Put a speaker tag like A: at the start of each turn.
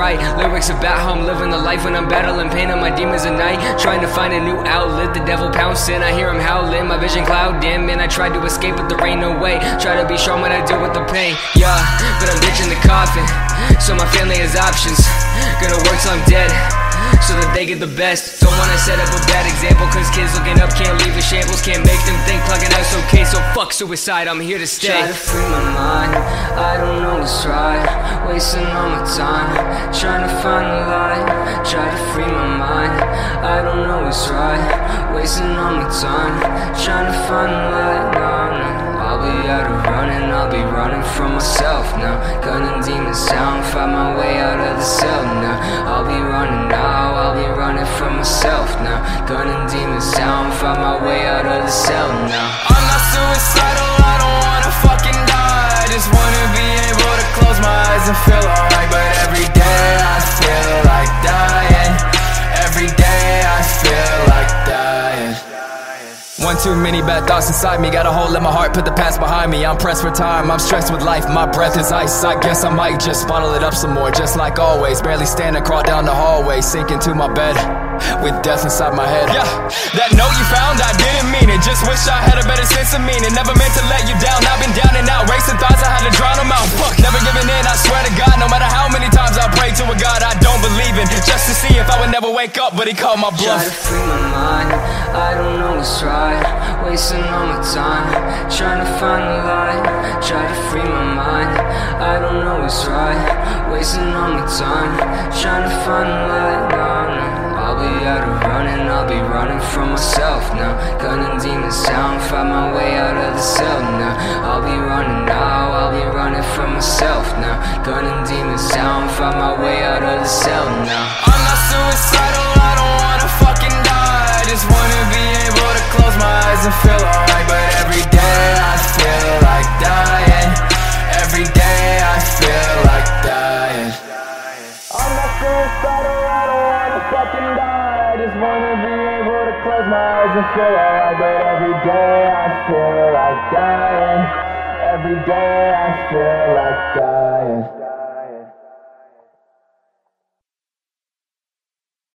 A: write lyrics about how I'm living the life when I'm battling pain on my demons at night, trying to find a new outlet. The devil pouncing, I hear him howling, my vision cloud dim, and I tried to escape but there ain't no way. Try to be strong when I deal with the pain, yeah, but I'm ditching the coffin, so my family has options. Gonna work till I'm dead, so that they get the best. Don't wanna set up a bad example, cause kids looking up can't leave in shambles. Can't make them think plugging out's okay, so fuck suicide, I'm here to stay. Try to free my mind, I don't know what's right, wasting all my time, trying to find the light. Try to free my mind, I don't know what's right, wasting all my time, trying to find the light. No, no, I'll be out of running, I'll be running from myself now. Gunning demons down, find my way out of the cell now. I'll be running now, I'll be running from myself now. Gunning demons down, find my way out of the cell now.
B: I'm not suicidal, I don't wanna fucking die. I just wanna be able to close my eyes and feel alright. But every day I feel like dying. Every day I feel like dying. One too many bad thoughts inside me, got a hole in my heart, put the past behind me. I'm pressed for time, I'm stressed with life, my breath is ice. I guess I might just bottle it up some more, just like always. Barely standing, crawl down the hallway, sink into my bed with death inside my head. Yeah, that note you found, I didn't mean it. Just wish I had a better sense of meaning. Never meant to let you down, I've been down and out, racing thoughts, I had to drown them out. Fuck, never giving in, I swear to God. No matter how many times I pray to a God I don't believe in, just to see if I would never wake up, but he called my bluff.
A: Try to free my mind, I don't know what's right, wasting all my time, trying to find the light. Try to free my mind, I don't know what's right, wasting all my time, trying to find the light. No, no, I'll be out of running, I'll be running from myself now. Gunning demons down, find my way out of the cell now. I'll be running now, I'll be running from myself now. Gunning demons down, find my way out of the cell now.
B: I'm not suicidal, I don't wanna fucking die. I just wanna be able to close my eyes and feel alright. But every day I feel like dying. Every day I feel like dying. I'm not suicidal, I don't wanna fucking die. I just wanna be able to close my eyes and feel alright. But every day I feel like dying. Every day I feel like dying.